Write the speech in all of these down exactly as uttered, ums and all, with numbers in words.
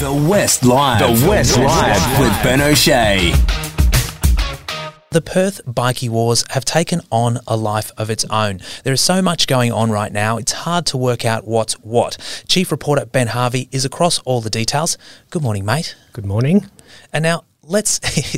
The West Live. The West Live with Ben O'Shea. The Perth bikie wars have taken on a life of its own. There is so much going on right now, it's hard to work out what's what. Chief reporter Ben Harvey is across all the details. Good morning, mate. Good morning. And now let's,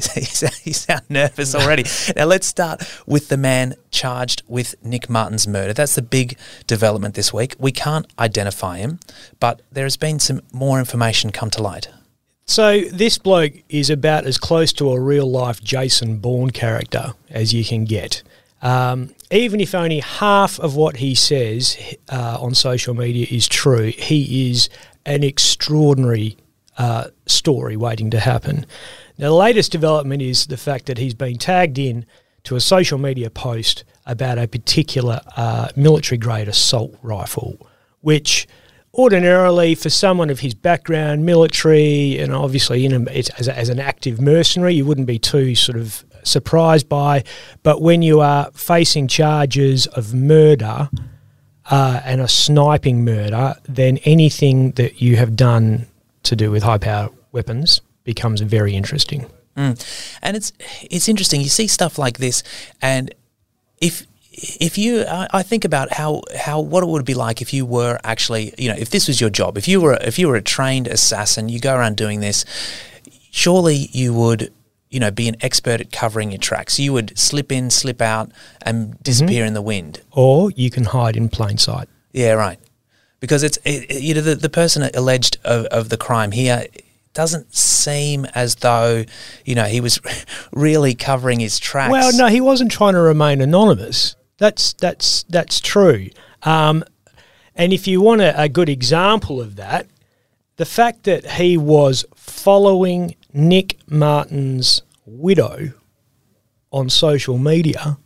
you sound nervous already. Now let's start with the man charged with Nick Martin's murder. That's the big development this week. We can't identify him, but there has been some more information come to light. So this bloke is about as close to a real-life Jason Bourne character as you can get. Um, even if only half of what he says uh, on social media is true, he is an extraordinary uh, story waiting to happen. Now, the latest development is the fact that he's been tagged in to a social media post about a particular uh, military-grade assault rifle, which ordinarily, for someone of his background, military, and obviously in a, it's, as, a, as an active mercenary, you wouldn't be too sort of surprised by. But when you are facing charges of murder uh, and a sniping murder, then anything that you have done to do with high-power weapons becomes very interesting. Mm. And it's it's interesting. You see stuff like this, and if... If you, I think about how, how what it would be like if you were actually, you know, if this was your job, if you were if you were a trained assassin, you go around doing this, surely you would, you know, be an expert at covering your tracks. You would slip in, slip out, and disappear mm-hmm. in the wind. Or you can hide in plain sight. Yeah, right. Because it's it, you know the the person alleged of, of the crime here doesn't seem as though, you know, he was really covering his tracks. Well, no, he wasn't trying to remain anonymous. That's that's that's true. Um, and if you want a, a good example of that, the fact that he was following Nick Martin's widow on social media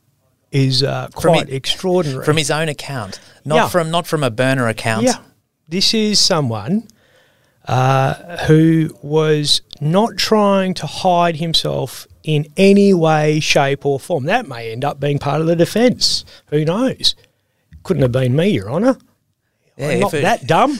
is uh, quite from extraordinary. From his own account, not yeah. from not from a burner account. Yeah, this is someone uh, who was not trying to hide himself in any way, shape or form. That may end up being part of the defence. Who knows? Couldn't have been me, Your Honour. Yeah, I'm not it, that dumb.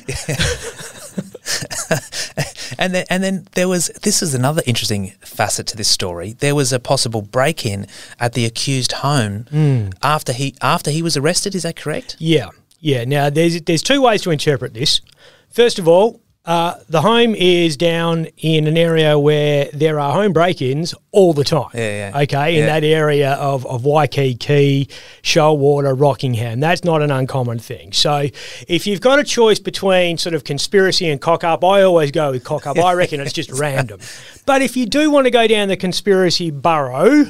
and then, and then there was, this is another interesting facet to this story. There was a possible break-in at the accused home mm. after he after he was arrested. Is that correct? Yeah, yeah. Now, there's there's two ways to interpret this. First of all, Uh, the home is down in an area where there are home break-ins all the time. Yeah, yeah. Okay, in yeah. that area of, of Waikiki, Shoalwater, Rockingham. That's not an uncommon thing. So if you've got a choice between sort of conspiracy and cock-up, I always go with cock-up. I reckon it's just random. But if you do want to go down the conspiracy burrow,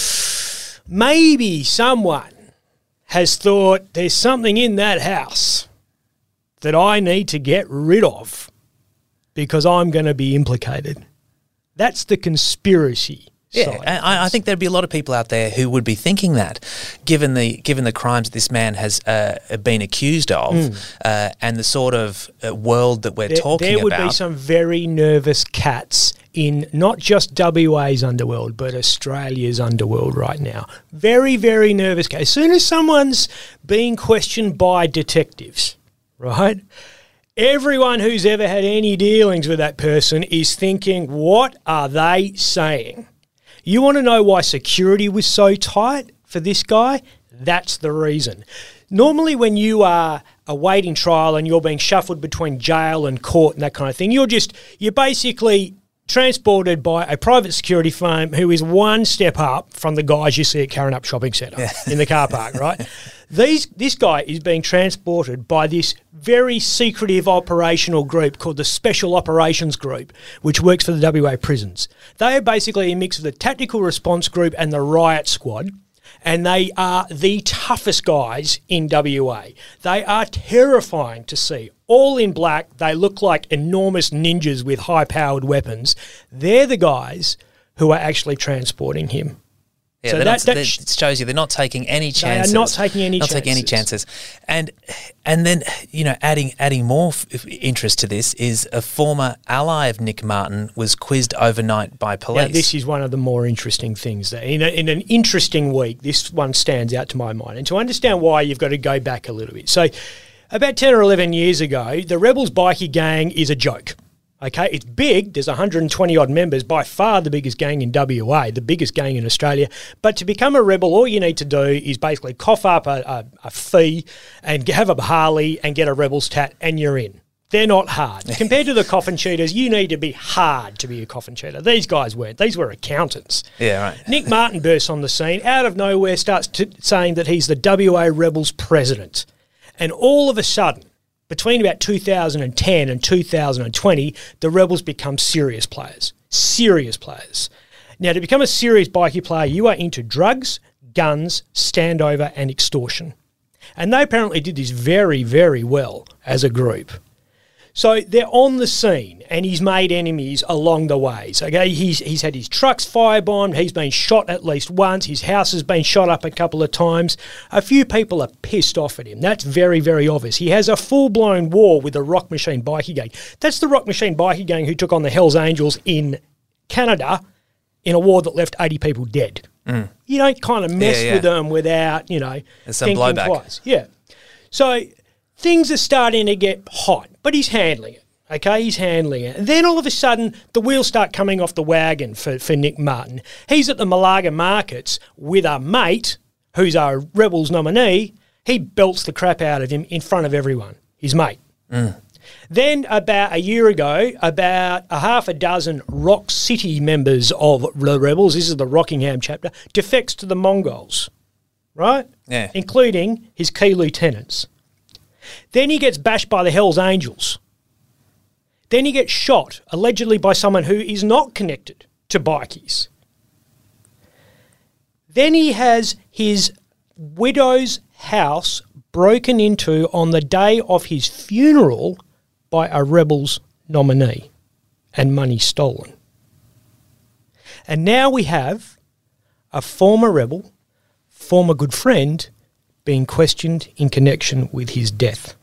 maybe someone has thought there's something in that house that I need to get rid of, because I'm going to be implicated. That's the conspiracy yeah, side. And I, I think there'd be a lot of people out there who would be thinking that, given the given the crimes this man has uh, been accused of, mm. uh, and the sort of uh, world that we're there, talking there about. There would be some very nervous cats in not just W A's underworld, but Australia's underworld right now. Very, very nervous cats. As soon as someone's being questioned by detectives, right? Everyone who's ever had any dealings with that person is thinking, what are they saying? You want to know why security was so tight for this guy? That's the reason. Normally when you are awaiting trial and you're being shuffled between jail and court and that kind of thing, you're just, you're basically transported by a private security firm who is one step up from the guys you see at Karrinyup Shopping Centre yeah. in the car park, right? These, this guy is being transported by this very secretive operational group called the Special Operations Group, which works for the W A prisons. They are basically a mix of the Tactical Response Group and the Riot Squad, and they are the toughest guys in W A. They are terrifying to see. All in black, they look like enormous ninjas with high-powered weapons. They're the guys who are actually transporting him. Yeah, so that, not, that sh- shows you they're not taking any chances. They are not taking any not chances. taking any chances. And and then, you know, adding adding more f- interest to this is a former ally of Nick Martin was quizzed overnight by police. Now, this is one of the more interesting things. In, a, in an interesting week, this one stands out to my mind. And to understand why, you've got to go back a little bit. So about ten or eleven years ago, the Rebels bikie gang is a joke. Okay, it's big. There's one hundred twenty odd members, by far the biggest gang in W A, the biggest gang in Australia. But to become a rebel, all you need to do is basically cough up a, a, a fee and have a Harley and get a rebel's tat, and you're in. They're not hard. Compared to the coffin cheaters, you need to be hard to be a coffin cheater. These guys weren't. These were accountants. Yeah, right. Nick Martin bursts on the scene, out of nowhere starts t- saying that he's the W A Rebels president. And all of a sudden, between about two thousand ten and two thousand twenty, the Rebels become serious players. Serious players. Now, to become a serious bikie player, you are into drugs, guns, standover, and extortion. And they apparently did this very, very well as a group. So they're on the scene, and he's made enemies along the ways. Okay, he's he's had his trucks firebombed. He's been shot at least once. His house has been shot up a couple of times. A few people are pissed off at him. That's very, very obvious. He has a full-blown war with the Rock Machine Bikie Gang. That's the Rock Machine Bikie Gang who took on the Hells Angels in Canada in a war that left eighty people dead. Mm. You don't kind of mess yeah, yeah. with them without, you know, There's some thinking blowback. twice. Yeah. So things are starting to get hot, but he's handling it, okay? He's handling it. And then all of a sudden, the wheels start coming off the wagon for, for Nick Martin. He's at the Malaga Markets with a mate who's a Rebels nominee. He belts the crap out of him in front of everyone, his mate. Mm. Then about a year ago, about a half a dozen Rock City members of the Rebels, this is the Rockingham chapter, defects to the Mongols, right? Yeah. Including his key lieutenants. Then he gets bashed by the Hells Angels. Then he gets shot, allegedly by someone who is not connected to bikies. Then he has his widow's house broken into on the day of his funeral by a Rebels nominee and money stolen. And now we have a former Rebel, former good friend, being questioned in connection with his death.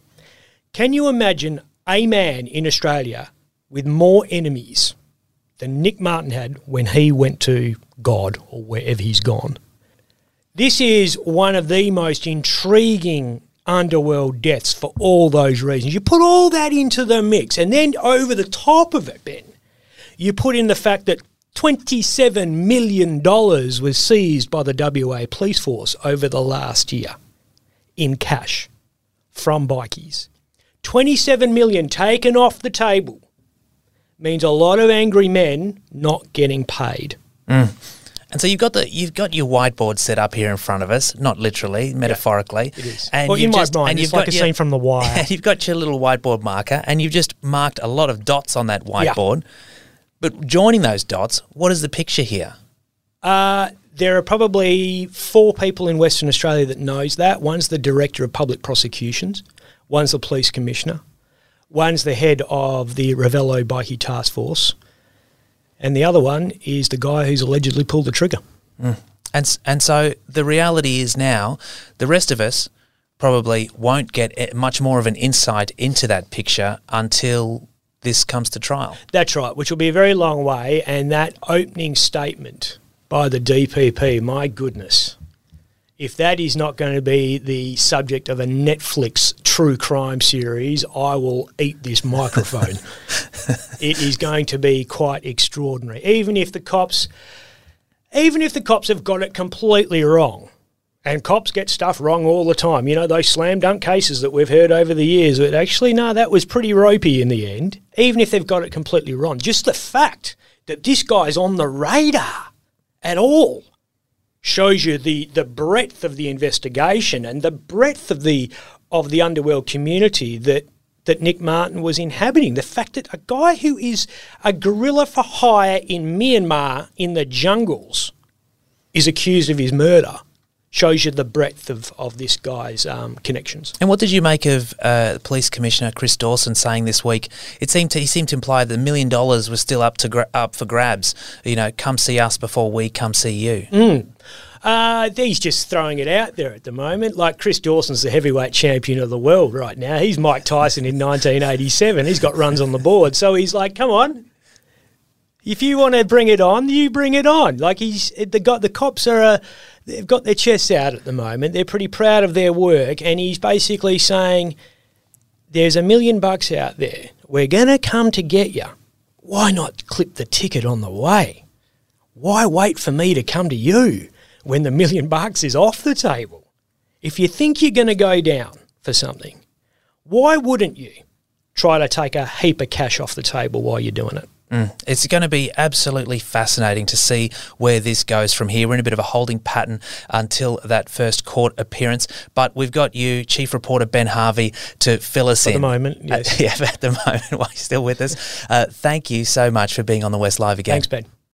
Can you imagine a man in Australia with more enemies than Nick Martin had when he went to God or wherever he's gone? This is one of the most intriguing underworld deaths for all those reasons. You put all that into the mix, and then over the top of it, Ben, you put in the fact that twenty-seven million dollars was seized by the W A Police Force over the last year in cash from bikies. twenty-seven million dollars taken off the table means a lot of angry men not getting paid. Mm. And so you've got the you've got your whiteboard set up here in front of us, not literally, metaphorically. Yeah, it is. And well, in just, my mind, and it's you've like got a your, scene from The Wire. And you've got your little whiteboard marker, and you've just marked a lot of dots on that whiteboard. Yeah. But joining those dots, what is the picture here? Uh, there are probably four people in Western Australia that knows that. One's the Director of Public Prosecutions. One's the Police Commissioner. One's the head of the Ravello Bikie Task Force. And the other one is the guy who's allegedly pulled the trigger. Mm. And, and so the reality is now the rest of us probably won't get much more of an insight into that picture until this comes to trial. That's right, which will be a very long way. And that opening statement by the D P P, my goodness, if that is not going to be the subject of a Netflix true crime series, I will eat this microphone. It is going to be quite extraordinary. Even if the cops, even if the cops have got it completely wrong, and cops get stuff wrong all the time. You know, those slam dunk cases that we've heard over the years, but actually, no, that was pretty ropey in the end. Even if they've got it completely wrong, just the fact that this guy's on the radar at all shows you the, the breadth of the investigation and the breadth of the of the underworld community that that Nick Martin was inhabiting. The fact that a guy who is a guerrilla for hire in Myanmar in the jungles is accused of his murder shows you the breadth of, of this guy's um, connections. And what did you make of uh, Police Commissioner Chris Dawson saying this week? It seemed to, he seemed to imply that the million dollars was still up to gra- up for grabs. You know, come see us before we come see you. Mm. Uh, he's just throwing it out there at the moment. Like Chris Dawson's the heavyweight champion of the world right now. He's Mike Tyson in nineteen eighty-seven. He's got runs on the board. So he's like, come on. If you want to bring it on, you bring it on. Like he's the got the cops are uh, they've got their chests out at the moment. They're pretty proud of their work, and he's basically saying, there's a million bucks out there. We're going to come to get you. Why not clip the ticket on the way? Why wait for me to come to you when the million bucks is off the table? If you think you're going to go down for something, why wouldn't you try to take a heap of cash off the table while you're doing it? Mm. It's going to be absolutely fascinating to see where this goes from here. We're in a bit of a holding pattern until that first court appearance, but we've got you, Chief Reporter Ben Harvey, to fill us in. At the moment, yes. Uh, yeah, at the moment, while you're still with us. Uh, thank you so much for being on the West Live again. Thanks, Ben.